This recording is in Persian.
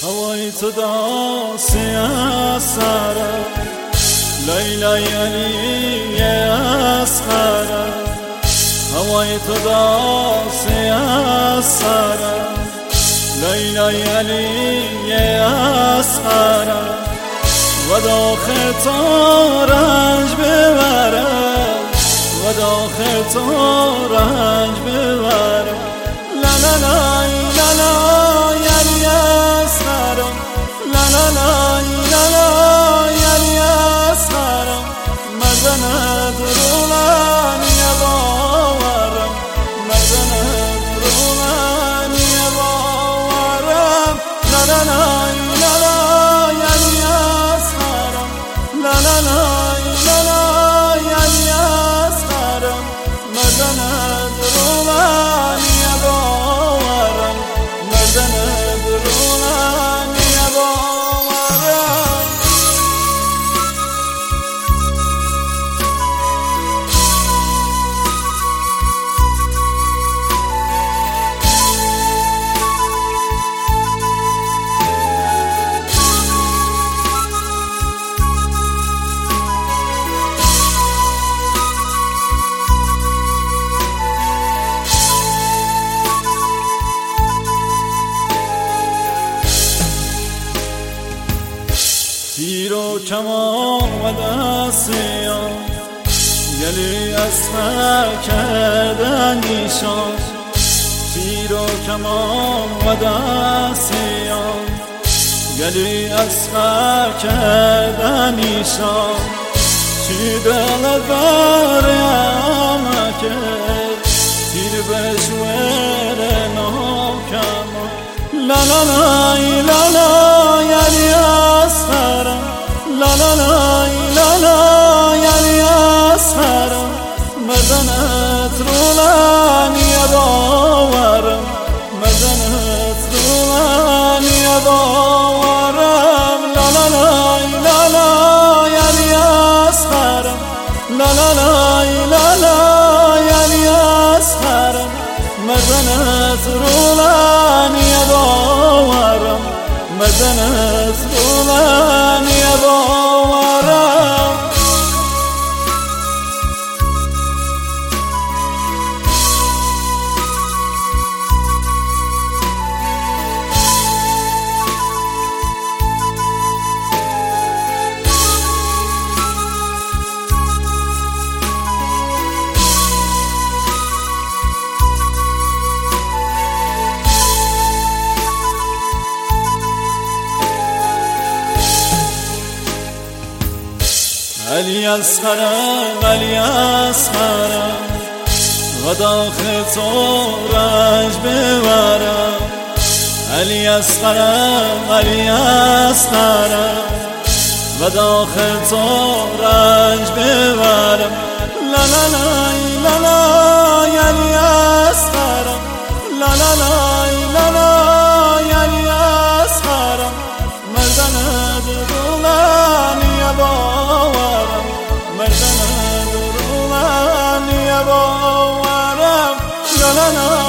هوای تو داسی اثره لیلی علی اصغره هوای تو داسی اثره لیلی علی اصغره و داخل تو رنج ببره و داخل تو رنج ببره لا لا لا لا لا یلی اصغره لا لا لا لا لا یلی اصغره مردن درولانی باورم مردن درولانی باورم لا لا لا لا لا یلی اصغره لا لا لا لا لا یلی اصغره مردن درولانی باورم مردن درولانی باورم تیر و کمان و دستیان گلی اصغر کردن نیشان تیر و کمان و دستیان گلی اصغر کردن نیشان چی دل بریم کرد تیر بشور ناکمان لا لا لا لا لا یلی اصغره لا لا لا لا لا یلی اصغره مردنت رولانی باورم مردنت رولانی باورم لا لا لا لا لا یلی اصغره لا لا لا لا لا یلی اصغره مردنت رولانی باورم مردنت رولانی باورم علی اصغره علی اصغره و داخل تو رنج ببرم علی اصغره علی اصغره و داخل تو رنج ببرم لا لا لا لا لا یلی اصغره لا لا لا لا لا یلی اصغره مردن درولانی باورم مردن درولانی باورم لا لا لا